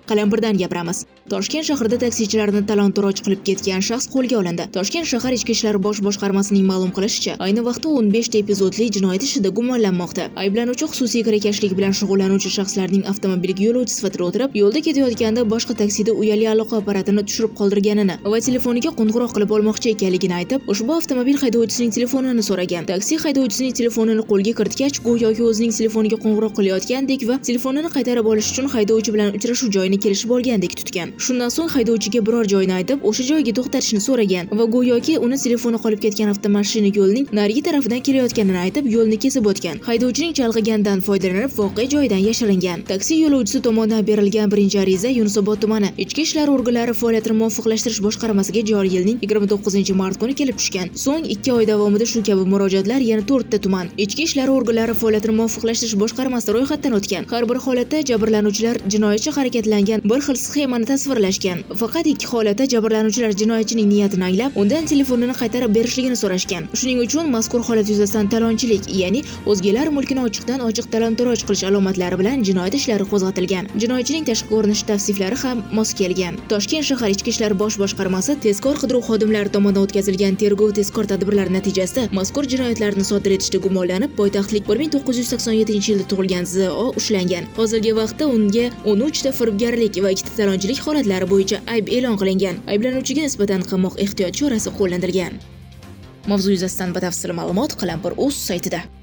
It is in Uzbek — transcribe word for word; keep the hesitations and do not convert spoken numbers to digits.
Qalampirdan gapiramiz. Toshkent shahrida taksichilarni talon-toroj qilib ketgan shaxs qo'lga olindi. Toshkent shahar Ichki ishlar bosh boshqarmasining ma'lum qilishicha, ayni vaqtda o'n besh ta epizodli jinoyat ishida gumonlanmoqda. Ayblanuvchi xususiy kirakashlik bilan shug'ullanuvchi shaxslarning avtomobiliga yo'lovchi sifatida o'tirib, yo'lda ketayotganda boshqa taksida uyali aloqa apparatini tushirib qoldirganini va telefoniga qo'ng'iroq qilib olmoqchi ekanligini aytib, ushbu avtomobil haydovchisining telefonini so'ragan. Taksi haydovchisining telefonini qo'lga kiritgach, go'yoki o'zining telefoniga qo'ng'iroq qilayotgandek va telefonini qaytarib olish uchun haydovchi bilan uchrashuv joyini kelishib olgandek tutgan. Shundan so'ng haydovchiga biror joyni aytib, o'sha joyga to'xtatishni so'ragan va go'yoki uni telefoni qolib ketgan avtomashina yo'lning narigi tarafidan kelayotganini aytib, yo'lni kesib o'tgan. Haydovchining chalg'iganidan foydalanib, voqea joyidan yashiringan. Taksi yo'lovchisi tomonidan berilgan birinchi ariza Yunusobod tumani Ichki ishlar organlari faoliyatini muvofiqlashtirish boshqarmasiga joriy yilning yigirma to'qqizinchi mart kuni kelib tushgan. So'ng ikki oy davomida shu kabi murojaatlar yana to'rt ta tuman Ichki ishlar organlari faoliyatini muvofiqlashtirish boshqarmasida ro'yxatdan o'tgan. Har bir holatda jabrlanuvchilar jinoyatchi harakatlangan bir xil sxemani tasvirlashgan. Faqat ikki holatda jabrlanuvchilar jinoyatchining niyatini anglab, undan telefonini qaytarib berishligini so'rashgan. Shuning uchun mazkur holat yuzasidan talonchilik, ya'ni o'zgalar mulkini ochiqdan ochiq talon-toroj qilish alomatlari bilan jinoyat ishlari qo'zg'atilgan. Jinoyatchining tashqi ko'rinish tavsiflari ham mos kelgan. Toshkent shahar Ichki ishlar bosh boshqarmasi tezkor qidiruv xodimlari tomonidan o'tkazilgan tergov tezkor tadbirlari natijasida mazkur jinoyatlarni sodir etishda gumonlanib, poytaxtlik bir ming to'qqiz yuz sakson yettinchi yilda tug'ilgan Z O ushlangan. Hozirgi vaqtda unga o'n uch ta firibgarlik va ikki ta talonchilik holatlari bo'yicha ayb e'lon qilingan. Ayblanuvchiga nisbatan qamoq ehtiyot chorasi qo'llanilgan. Mavzu yuzasidan batafsil ma'lumot Qalampir.uz saytida.